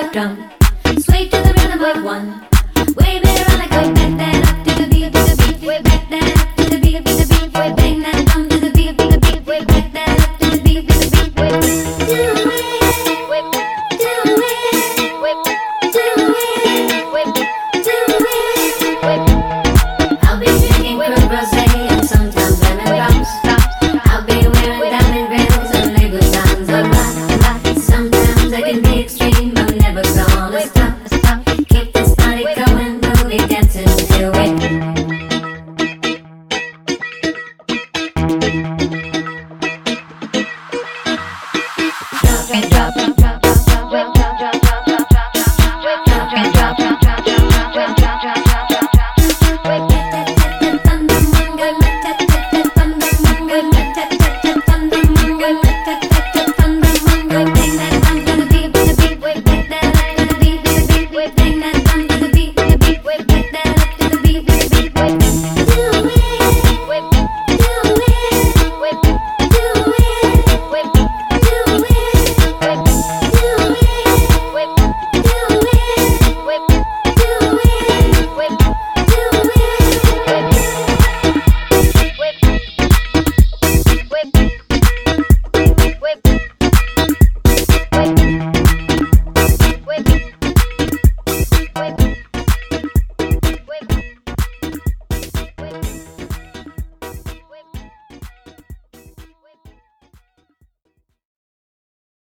quick drum. Sway to the rhythm of one. Wave it around like a back that up to the beat, to the beat. Way back that up to the beat, to the beat. Way bang that drum to the beat, to the beat. Way back that up to the beat, to the beat. Way do it, way do it, way do it, way do it, way. I'll be drinking Creme Rosé and sometimes lemon drops. I'll be wearing diamond rings and label sounds a lot. Sometimes I can be extreme, I'm never gonna stop.